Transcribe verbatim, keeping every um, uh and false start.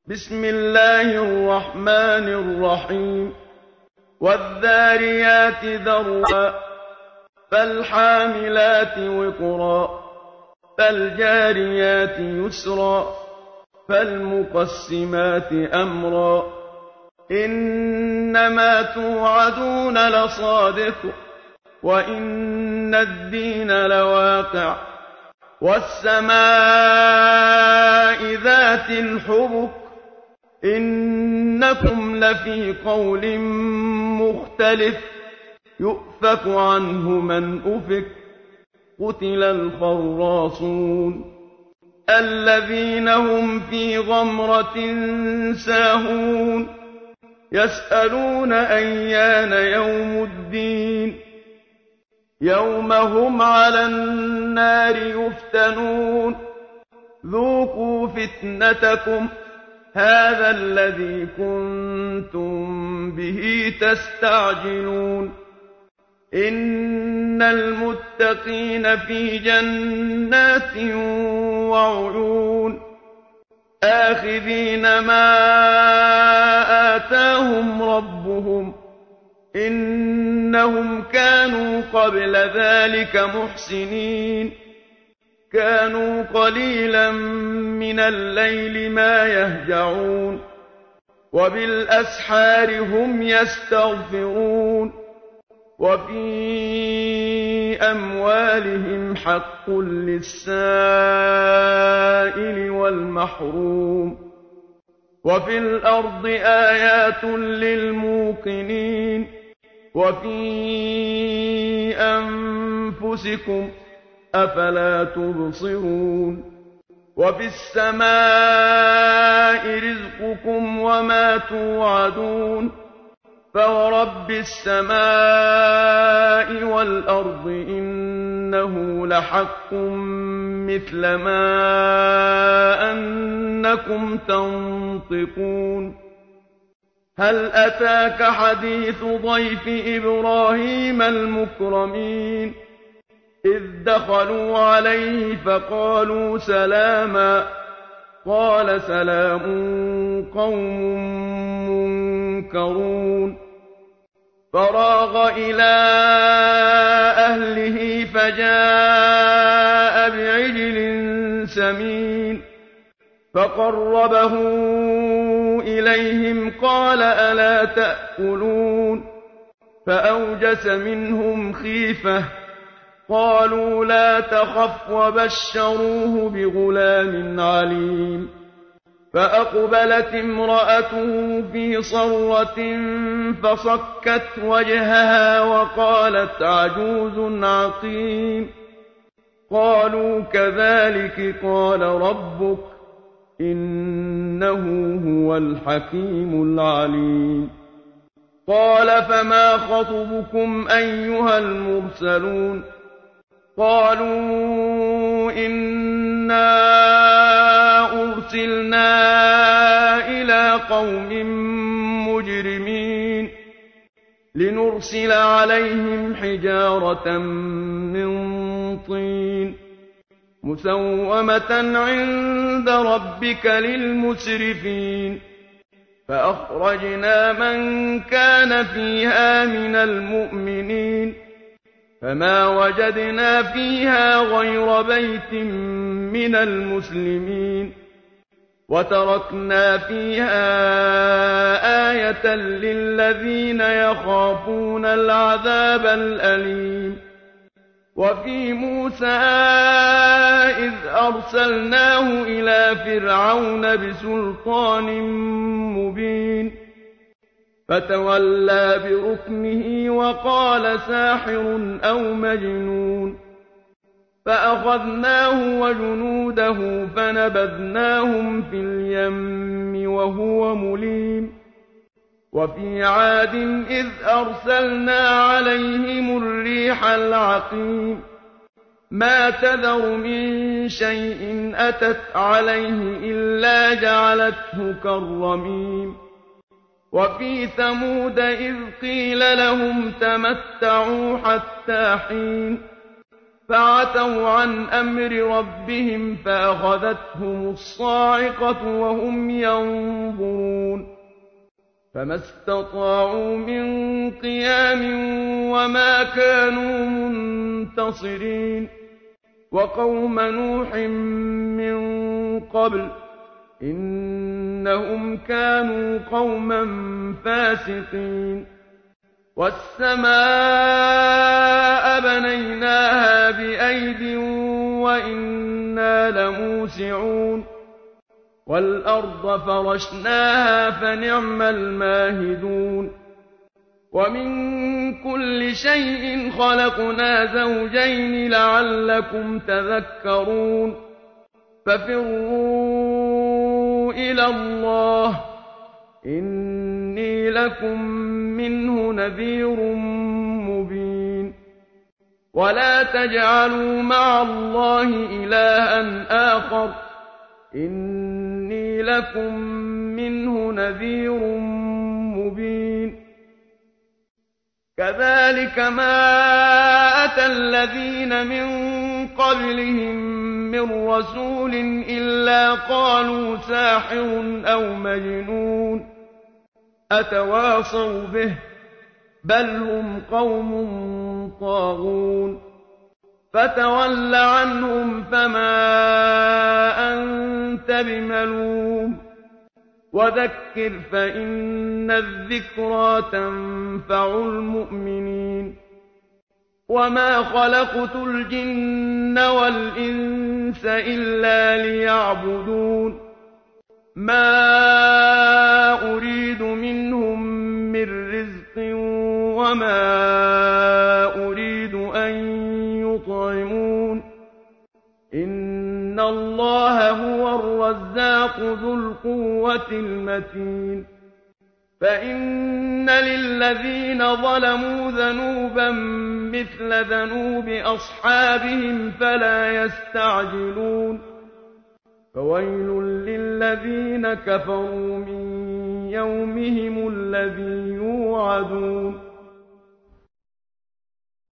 بسم الله الرحمن الرحيم والذاريات ذروا فالحاملات وقرا فالجاريات يسرا فالمقسمات أمرا إنما توعدون لصادق وإن الدين لواقع والسماء ذات الحبك إنكم لفي قول مختلف يؤفك عنه من أفك قتل الخراصون الذين هم في غمرة ساهون يسألون أيان يوم الدين يوم هم على النار يفتنون ذوقوا فتنتكم هذا الذي كنتم به تستعجلون إن المتقين في جنات وعيون آخذين ما آتاهم ربهم إنهم كانوا قبل ذلك محسنين كانوا قليلا من الليل ما يهجعون وبالأسحار هم يستغفرون وفي أموالهم حق للسائل والمحروم وفي الأرض آيات للموقنين وفي أنفسكم أفلا تبصرون وفي السماء رزقكم وما توعدون فورب السماء والأرض إنه لحق مثل ما أنكم تنطقون هل أتاك حديث ضيف إبراهيم المكرمين إذ دخلوا عليه فقالوا سلاما قال سلام قوم منكرون فراغ إلى أهله فجاء بعجل سمين فقربه إليهم قال ألا تأكلون فأوجس منهم خيفة قالوا لا تخف وبشروه بغلام عليم فأقبلت امرأته في صرة فصكت وجهها وقالت عجوز عقيم قالوا كذلك قال ربك إنه هو الحكيم العليم قال فما خطبكم أيها المرسلون قالوا إنا أرسلنا إلى قوم مجرمين لنرسل عليهم حجارة من طين مسومة عند ربك للمسرفين فأخرجنا من كان فيها من المؤمنين فما وجدنا فيها غير بيت من المسلمين وتركنا فيها آية للذين يخافون العذاب الأليم وفي موسى إذ أرسلناه إلى فرعون بسلطان مبين فتولى بركنه وقال ساحر أو مجنون فأخذناه وجنوده فنبذناهم في اليم وهو مليم وفي عاد إذ أرسلنا عليهم الريح العقيم ما تذر من شيء أتت عليه إلا جعلته كالرميم وفي ثمود إذ قيل لهم تمتعوا حتى حين فعتوا عن أمر ربهم فأخذتهم الصاعقة وهم ينظرون فما استطاعوا من قيام وما كانوا منتصرين وقوم نوح من قبل إنهم كانوا قوما فاسقين والسماء بنيناها بأيد وإنا لموسعون والأرض فرشناها فنعم الماهدون ومن كل شيء خلقنا زوجين لعلكم تذكرون ففروا إلى الله إني لكم منه نذير مبين ولا تجعلوا مع الله إلها آخر إني لكم منه نذير مبين كذلك ما أتى الذين من قبلهم من رسول إلا قالوا ساحر أو مجنون أتواصوا به بل هم قوم طاغون فتول عنهم فما أنت بملوم وذكر فإن الذكرى تنفع المؤمنين وما خلقت الجن والإنس إلا ليعبدون ما أريد منهم من رزق وما أريد أن يطعمون إن الله هو الرزاق ذو القوة المتين فإن للذين ظلموا ذنوبا مثل ذنوب أصحابهم فلا يستعجلون فويل للذين كفروا من يومهم الذي يوعدون